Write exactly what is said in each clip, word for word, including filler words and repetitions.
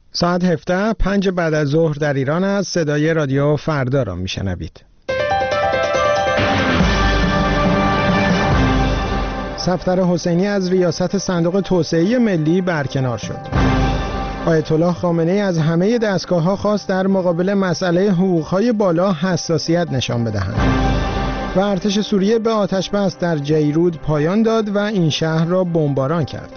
ساعت هفده پنج بعد از ظهر در ایران است. صدای رادیو فردا را میشنوید. صفدر حسینی از ریاست صندوق توسعه ملی برکنار شد. آیت الله خامنه‌ای از همه دستگاه‌ها خواست در مقابل مسئله حقوق‌های بالا حساسیت نشان بدهند. و ارتش سوریه به آتش‌بس در جیرود پایان داد و این شهر را بمباران کرد.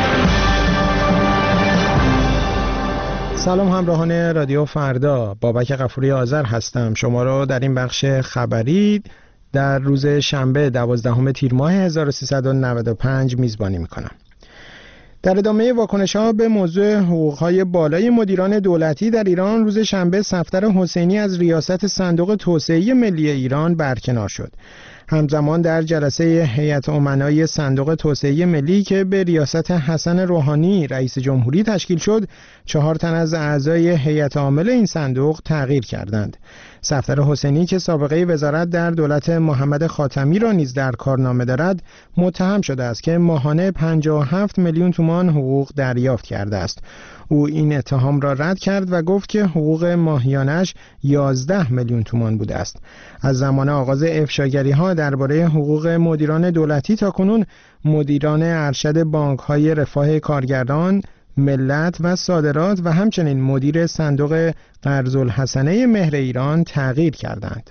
سلام همراهان رادیو فردا، بابک غفوری آذر هستم. شما را در این بخش خبری در روز شنبه دوازدهم تیر ماه هزار و سیصد و نود و پنج میزبانی میکنم. در ادامه واکنش‌ها به موضوع حقوق‌های بالای مدیران دولتی در ایران، روز شنبه صفدر حسینی از ریاست صندوق توسعه ملی ایران برکنار شد. همزمان در جلسه هیئت امنای صندوق توسعه ملی که به ریاست حسن روحانی رئیس جمهوری تشکیل شد، چهار تن از اعضای هیئت عامل این صندوق تغییر کردند. صفدر حسینی که سابقه وزارت در دولت محمد خاتمی را نیز در کارنامه دارد، متهم شده است که ماهانه پنجاه و هفت میلیون تومان حقوق دریافت کرده است. او این اتهام را رد کرد و گفت که حقوق ماهیانش یازده میلیون تومان بوده است. از زمان آغاز افشاگری‌ها درباره حقوق مدیران دولتی تاکنون، مدیران ارشد بانک‌های رفاه کارگران، ملت و صادرات و همچنین مدیر صندوق قرض الحسنه مهر ایران تغییر کردند.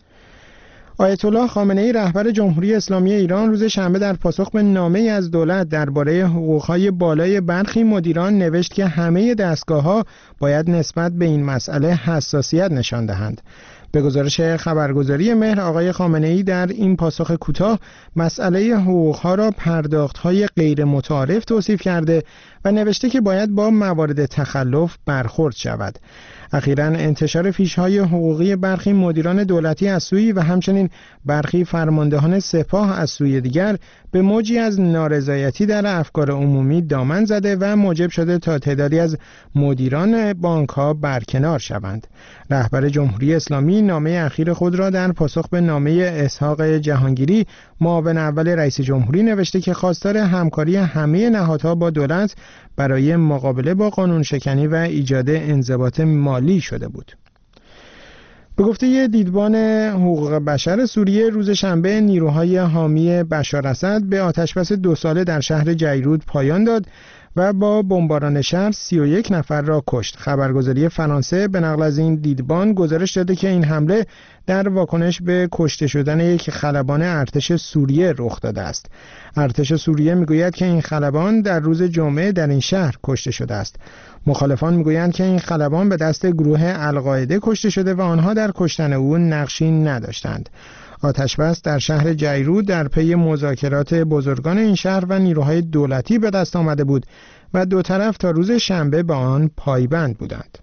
آیت الله خامنه‌ای رهبر جمهوری اسلامی ایران روز شنبه در پاسخ به نامه‌ای از دولت درباره حقوق‌های بالای برخی مدیران نوشت که همه دستگاه‌ها باید نسبت به این مسئله حساسیت نشان دهند. به گزارش خبرگزاری مهر، آقای خامنه‌ای در این پاسخ کوتاه مسئله حقوق‌ها را پرداخت‌های غیر متعارف توصیف کرده و نوشته که باید با موارد تخلف برخورد شود. اخیراً انتشار فیش‌های حقوقی برخی مدیران دولتی از سوی و همچنین برخی فرماندهان سپاه از سوی دیگر به موجی از نارضایتی در افکار عمومی دامن زده و موجب شده تا تعدادی از مدیران بانک‌ها برکنار شوند. رهبر جمهوری اسلامی نامه اخیر خود را در پاسخ به نامه اسحاق جهانگیری، معاون اول رئیس جمهوری، نوشته که خواستار همکاری همه نهادها با دولت برای مقابله با قانون شکنی و ایجاد انضباط مالی شده بود. به گفته دیدبان حقوق بشر سوریه، روز شنبه نیروهای حامی بشار اسد به آتشبس دو ساله در شهر جیرود پایان داد و با بمباران شهر سی و یک نفر را کشت. خبرگزاری فرانسه به نقل از این دیدبان گزارش داده که این حمله در واکنش به کشته شدن یک خلبان ارتش سوریه رخ داده است. ارتش سوریه میگوید که این خلبان در روز جمعه در این شهر کشته شده است. مخالفان میگویند که این خلبان به دست گروه القاعده کشته شده و آنها در کشتن او نقشی نداشتند. آتشبس در شهر جیرود در پی مذاکرات بزرگان این شهر و نیروهای دولتی به دست آمده بود و دو طرف تا روز شنبه با آن پایبند بودند.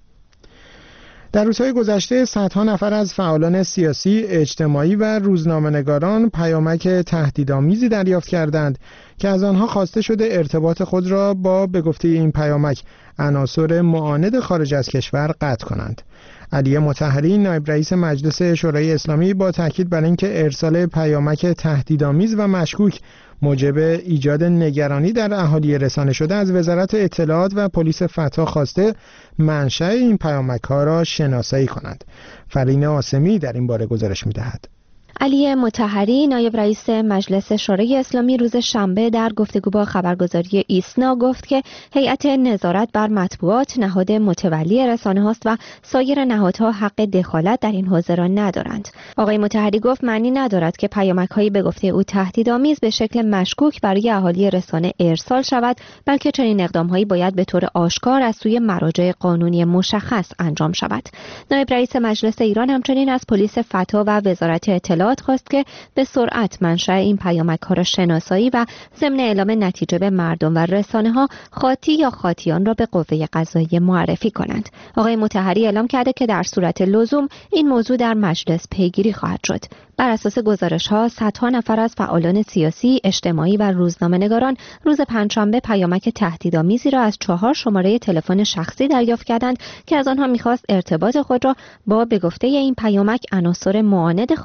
در روزهای گذشته صدها نفر از فعالان سیاسی، اجتماعی و روزنامه‌نگاران پیامک تهدیدآمیزی دریافت کردند که از آنها خواسته شده ارتباط خود را با به گفته این پیامک عناصر معاند خارج از کشور قطع کنند. علی مطهری، نایب رئیس مجلس شورای اسلامی، با تاکید بر اینکه ارسال پیامک تهدیدآمیز و مشکوک موجب ایجاد نگرانی در اهالی رسانه شده، از وزارت اطلاعات و پلیس فتح خواسته منشأ این پیامک‌ها را شناسایی کنند. فرین آسمی در این باره گزارش می‌دهد. علی مطهری، نایب رئیس مجلس شورای اسلامی، روز شنبه در گفتگو با خبرگزاری ایسنا گفت که هیئت نظارت بر مطبوعات نهاد متولی رسانه هاست و سایر نهادها حق دخالت در این حوزه را ندارند. آقای مطهری گفت معنی ندارد که پیامک‌هایی به گفته او تهدیدآمیز به شکل مشکوک برای اهالی رسانه ارسال شود، بلکه چنین اقدام‌هایی باید به طور آشکار از سوی مراجع قانونی مشخص انجام شود. نایب رئیس مجلس ایران همچنین از پلیس فتح و وزارت اطلاعات خواست که به سرعت منشأ این پیامک‌ها را شناسایی و ضمن اعلام نتیجه به مردم و رسانه‌ها خاطی یا خاطیان را به قوه قضاییه معرفی کنند. آقای مطهری اعلام کرده که در صورت لزوم این موضوع در مجلس پیگیری خواهد شد. بر اساس گزارش‌ها، صدها نفر از فعالان سیاسی، اجتماعی و روزنامه‌نگاران روز پنجشنبه پیامک تهدیدآمیزی را از چهار شماره تلفن شخصی دریافت کردند که از آنها می‌خواست ارتباط خود را با به گفته این پیامک عناصر معاند خارج از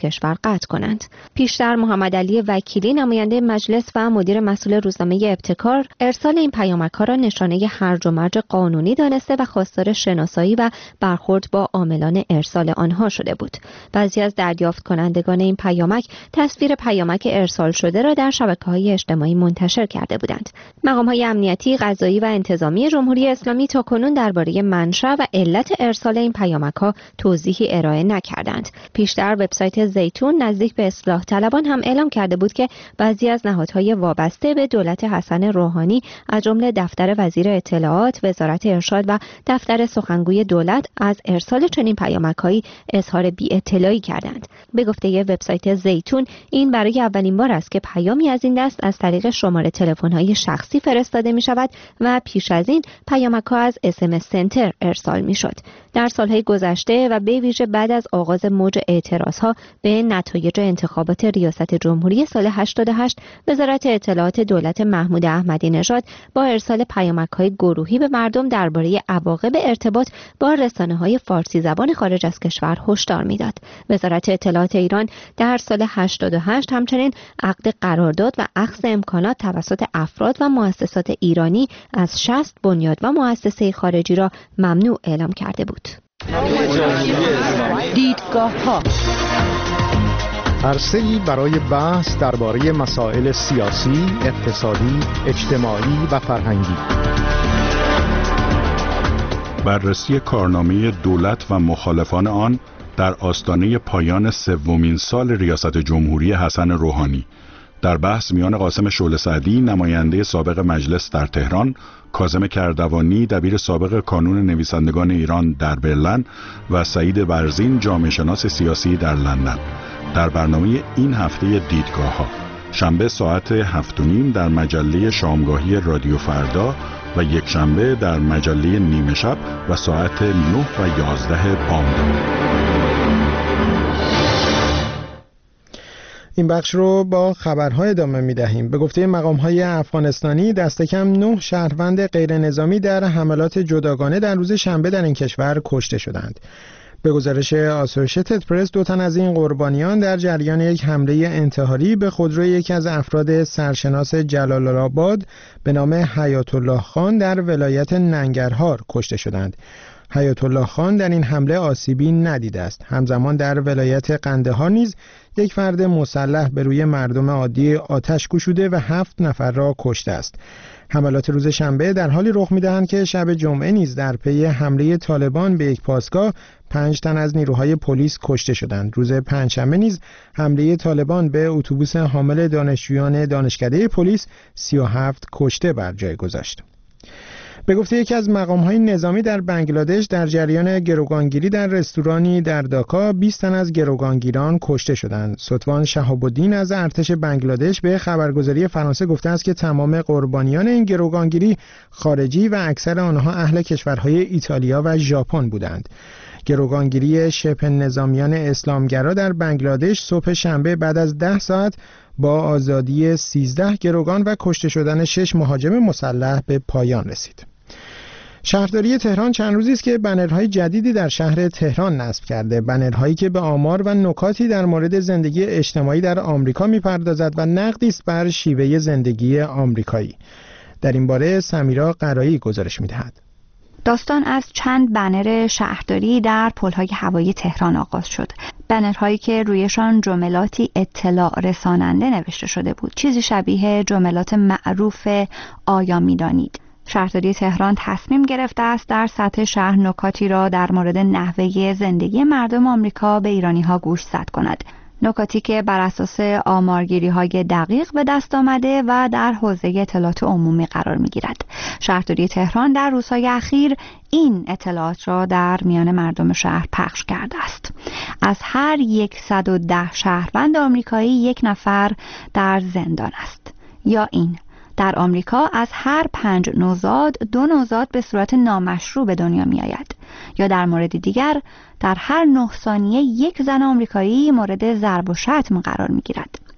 کشور قطع کنند. پیشتر محمد علی وکیلی نماینده مجلس و مدیر مسئول روزنامه ابتکار ارسال این پیامک‌ها را نشانه هرج و مرج قانونی دانسته و خواستار شناسایی و برخورد با عاملان ارسال آنها شده بود. بعضی از دریافت کنندگان این پیامک تصویر پیامک ارسال شده را در شبکه‌های اجتماعی منتشر کرده بودند. مقام‌های امنیتی، قضایی و انتظامی جمهوری اسلامی تاکنون درباره منشأ و علت ارسال این پیامک‌ها توضیحی ارائه نکردند. پیشتر وبسایت زیتون نزدیک به اصلاح طلبان هم اعلام کرده بود که بعضی از نهادهای وابسته به دولت حسن روحانی از جمله دفتر وزیر اطلاعات، وزارت ارشاد و دفتر سخنگوی دولت از ارسال چنین پیامک‌هایی اظهار بی‌اطلاعی کردند. به گفته وبسایت زیتون این برای اولین بار است که پیامی از این دست از طریق شماره تلفن‌های شخصی فرستاده می‌شود و پیش از این پیامک‌ها از اس ام اس سنتر ارسال می‌شد. در سال‌های گذشته و به ویژه بعد از آغاز موج اعتراضها به نتایج انتخابات ریاست جمهوری سال هشتاد و هشت، وزارت اطلاعات دولت محمود احمدی نژاد با ارسال پیامک‌های گروهی به مردم درباره عواقب ارتباط با رسانه‌های فارسی زبان خارج از کشور هشدار می‌داد. وزارت اطلاعات ایران در سال هشتاد و هشت همچنین عقد قرارداد و اخذ امکانات توسط افراد و مؤسسات ایرانی از شصت بنیاد و مؤسسه خارجی را ممنوع اعلام کرده بود. دیدگاه‌ها عرصه‌ای برای بحث درباره مسائل سیاسی، اقتصادی، اجتماعی و فرهنگی. بررسی کارنامه دولت و مخالفان آن در آستانه پایان سومین سال ریاست جمهوری حسن روحانی. در بحث میان قاسم شعله سعدی، نماینده سابق مجلس در تهران، کاظم کردوانی، دبیر سابق کانون نویسندگان ایران در برلین و سعید برزین، جامعه شناس سیاسی در لندن. در برنامه این هفته دیدگاه‌ها، شنبه ساعت هفت و نیم در مجله شامگاهی رادیو فردا و یک شنبه در مجله نیمه شب و ساعت نه و یازده بامداد. این بخش رو با خبرهای ادامه می دهیم. به گفته مقام‌های افغانستانی دست کم نه شهروند غیر نظامی در حملات جداگانه در روز شنبه در این کشور کشته شدند. به گزارش آسوشیتد پرس، دو تن از این قربانیان در جریان یک حمله انتحاری به خودروی یکی از افراد سرشناس جلال آباد به نام حیات الله خان در ولایت ننگرهار کشته شدند. حیات الله خان در این حمله آسیبی ندیده است. همزمان در ولایت قندهار نیز یک فرد مسلح به روی مردم عادی آتش گشوده و هفت نفر را کشته است. حملات روز شنبه در حالی رخ می‌دهند که شب جمعه نیز در پی حمله طالبان به یک پاسگاه پنج تن از نیروهای پلیس کشته شدند. روز پنجشنبه نیز حمله طالبان به اتوبوس حامل دانشجویان دانشکده پلیس سی و هفت کشته بر جای گذاشت. به گفته یکی از مقام‌های نظامی در بنگلادش، در جریان گروگانگیری در رستورانی در داکا بیست تن از گروگانگیران کشته شدند. ستوان شهاب الدین از ارتش بنگلادش به خبرگزاری فرانسه گفته است که تمام قربانیان این گروگانگیری خارجی و اکثر آنها اهل کشورهای ایتالیا و ژاپن بودند. گروگانگیری شبه نظامیان اسلامگرا در بنگلادش صبح شنبه بعد از ده ساعت با آزادی سیزده گروگان و کشته شدن شش مهاجم مسلح به پایان رسید. شهرداری تهران چند روزی است که بنرهای جدیدی در شهر تهران نصب کرده، بنرهایی که به آمار و نکاتی در مورد زندگی اجتماعی در آمریکا می‌پردازد و نقدی است بر شیوه زندگی آمریکایی. در این باره سمیرا قرایی گزارش می‌دهد. داستان از چند بنر شهرداری در پل‌های هوایی تهران آغاز شد. بنرهایی که رویشان جملاتی اطلاع رساننده نوشته شده بود، چیزی شبیه جملات معروف آیا می‌دانید. شهرداری تهران تصمیم گرفته است در سطح شهر نکاتی را در مورد نحوه زندگی مردم آمریکا به ایرانی‌ها گوشزد کند. نکاتی که بر اساس آمارگیری‌های دقیق به دست آمده و در حوزه اطلاعات عمومی قرار می‌گیرد. شهرداری تهران در روزهای اخیر این اطلاعات را در میان مردم شهر پخش کرده است. از هر صد و ده شهروند آمریکایی یک نفر در زندان است. یا این: در آمریکا از هر پنج نوزاد دو نوزاد به صورت نامشروع به دنیا می آید. یا در مورد دیگر، در هر نه ثانیه یک زن آمریکایی مورد ضرب و شتم قرار می گیرد.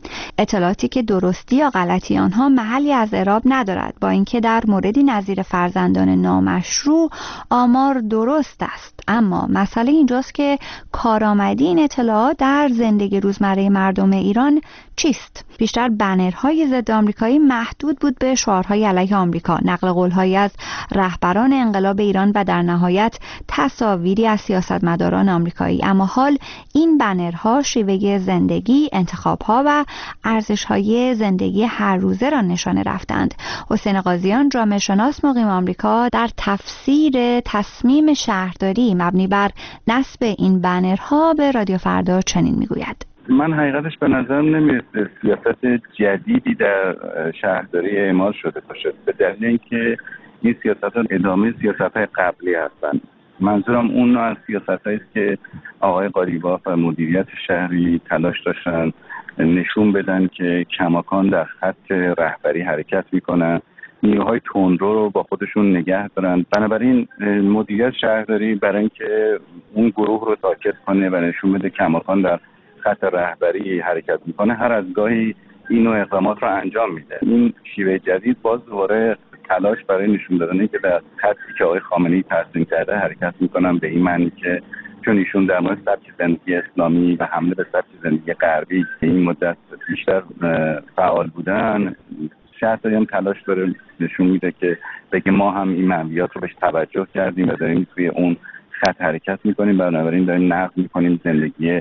اطلاعاتی که درستی یا غلطی آنها محلی از اعراب ندارد، با اینکه در موردی نظیر فرزندان نامشروع آمار درست است. اما مسئله اینجاست که کارآمدی این اطلاعات در زندگی روزمره مردم ایران چیست؟ بیشتر بنرهای ضد آمریکایی محدود بود به شعارهای علیه آمریکا، نقل قول‌هایی از رهبران انقلاب ایران و در نهایت تصاویری از سیاستمداران آمریکایی. اما حال این بنرها شیوه زندگی، انتخاب‌ها و ارزش‌های زندگی هر روزه را نشانه رفتند. حسین قاضیان، جامعه شناس مقیم آمریکا، در تفسیر تصمیم شهرداری مبنی بر نصب این بنرها به رادیو فردا چنین میگوید: من حقیقتش به نظرم نمیرسه سیاست جدیدی در شهرداری اعمال شده باشه، به دلیل اینکه این سیاست‌ها ادامه سیاست‌های قبلی هستند. منظورم اون نوع از سیاست‌هایی است که آقای قالیباف و مدیریت شهری تلاش داشتن نشون بدن که کماکان در خط رهبری حرکت میکنن، نیروهای تندرو رو با خودشون نگه دارن. بنابراین مدیریت شهرداری برای اینکه اون گروه رو ساکت کنه و نشون بده کماکان در خط رهبری حرکت میکنه، هر از گاهی این نوع اقدامات رو انجام میده. این شیوه جدید باز دوباره تلاش برای نشون دادن که در خطی که آقای خامنه‌ای ترسیم کرده حرکت میکنن، به این معنی که چون ایشون در مورد سبک زندگی اسلامی و حمله به سبک زندگی غربی این مدت بیشتر فعال بودن، شهرداری هم تلاش داره نشون میده که بگه ما هم این منویات رو بهش توجه کردیم و داریم توی اون خط حرکت میکنیم، بنابراین داریم نقد میکنیم زندگی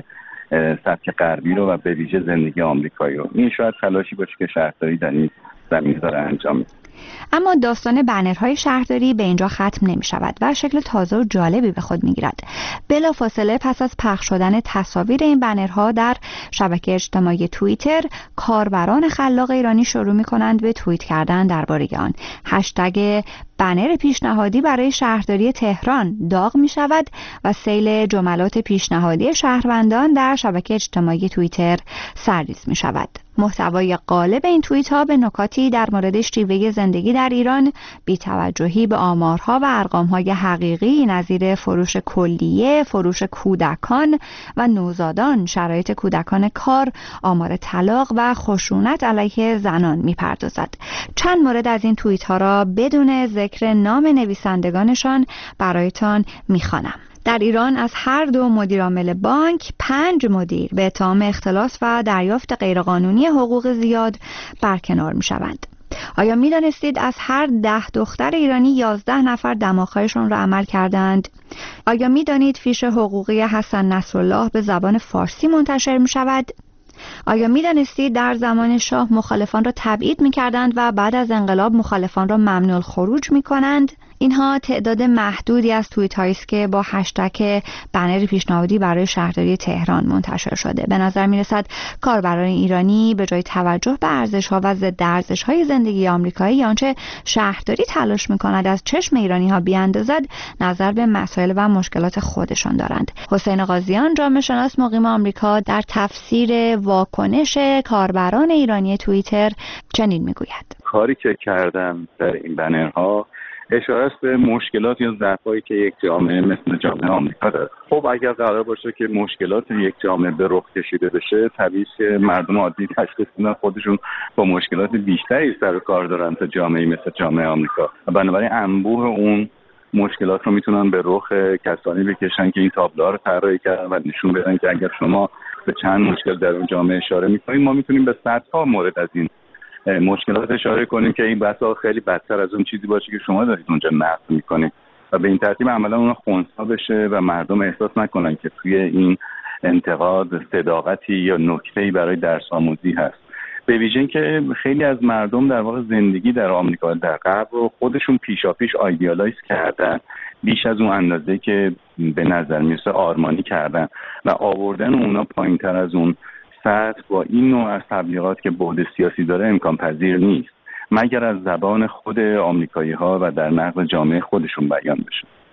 سبک غربی رو و به ویژه زندگی آمریکایی رو. این شاید تلاشی باشه که شهرداری در این زمینه داره انجام میده. اما داستان بنرهای شهرداری به اینجا ختم نمی شود و شکل تازه و جالبی به خود می گیرد. بلافاصله پس از پخش شدن تصاویر این بنرها در شبکه اجتماعی توییتر، کاربران خلاق ایرانی شروع می کنند به توییت کردن درباره آن. هشتگ بنر پیشنهادی برای شهرداری تهران داغ می شود و سیل جملات پیشنهادی شهروندان در شبکه اجتماعی توییتر سرریز می شود. محتوای غالب این توییت ها به نکاتی در مورد شیوه زندگی در ایران، بی‌توجهی به آمارها و ارقام‌های حقیقی نظیر فروش کلیه، فروش کودکان و نوزادان، شرایط کودکان کار، آمار طلاق و خشونت علیه زنان می‌پردازد. چند مورد از این توییت ها را بدون ذکر نام نویسندگانشان برایتان می‌خوانم. در ایران از هر دو مدیرعامل بانک پنج مدیر به اتهام اختلاس و دریافت غیرقانونی حقوق زیاد برکنار می شوند. آیا می دانستید از هر ده دختر ایرانی یازده نفر دماغ‌هایشان را عمل کردند؟ آیا می دانید فیش حقوقی حسن نصرالله به زبان فارسی منتشر می شود؟ آیا می دانستید در زمان شاه مخالفان را تبعید می کردند و بعد از انقلاب مخالفان را ممنوع الخروج می کنند؟ اینها تعداد محدودی از توییت هایی است که با هشتگ بنر پیشنهادی برای شهرداری تهران منتشر شده. به نظر می رسد کاربران ایرانی به جای توجه به ارزش ها و ضد ارزش های زندگی آمریکایی، آنچه شهرداری تلاش می کند از چشم ایرانی ها بیاندازد، نظر به مسائل و مشکلات خودشان دارند. حسین قاضیان، جامعه شناس مقیم آمریکا، در تفسیر واکنش کاربران ایرانی توییتر چنین می گوید: کاری که کردم در این بنرها اشاره است به مشکلات یا ضعف‌هایی که یک جامعه مثل جامعه آمریکا داره. خب اگر قرار باشه که مشکلات یک جامعه به رخ کشیده بشه، طبیعیه که مردم عادی تشخیص بدن خودشون با مشکلات بیشتری سر و کار دارن تا جامعه مثل جامعه آمریکا. بنابراین انبوه اون مشکلات رو میتونن به رخ کسانی بکشن که این تابلوها رو طراحی کردن و نشون بدن که اگر شما به چند مشکل در اون جامعه اشاره می‌کنید، ما میتونیم به صدها مورد از این مشکلات اشاره کنیم که این بحثا خیلی بدتر از اون چیزی باشه که شما دارید اونجا نقد میکنید و به این ترتیب عملا اون خنثی بشه و مردم احساس نکنن که توی این انتقاد صداقتی یا نکته‌ای برای درس آموزی هست. به ویژه که خیلی از مردم در واقع زندگی در آمریکا در غرب رو خودشون پیشاپیش آیدیالایز کردن، بیش از اون اندازه که به نظر میرسه آرمانی کردن و آوردن اونا پایین‌تر از اون سطح با این نوع از تبلیغات که بعد سیاسی داره امکان پذیر نیست، مگر از زبان خود آمریکایی ها و در نقد جامعه خودشون بیان بشه.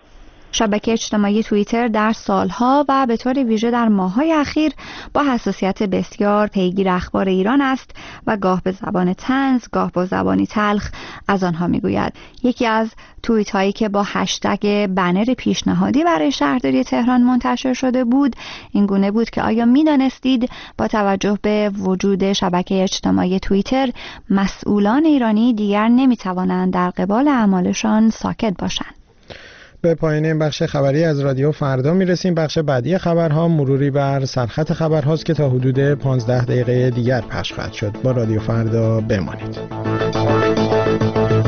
شبکه اجتماعی توییتر در سالها و به طور ویژه در ماه‌های اخیر با حساسیت بسیار پیگیر اخبار ایران است و گاه به زبان طنز، گاه با زبانی تلخ از آنها میگوید. یکی از توییت هایی که با هشتگ بنر پیشنهادی برای شهرداری تهران منتشر شده بود این گونه بود که آیا می‌دانستید با توجه به وجود شبکه اجتماعی توییتر مسئولان ایرانی دیگر نمی‌توانند در قبال اعمالشان ساکت باشند؟ به پایان این بخش خبری از رادیو فردا میرسیم. بخش بعدی خبرها مروری بر سرخط خبرهاست که تا حدود پانزده دقیقه دیگر پخش خواهد شد. با رادیو فردا بمانید.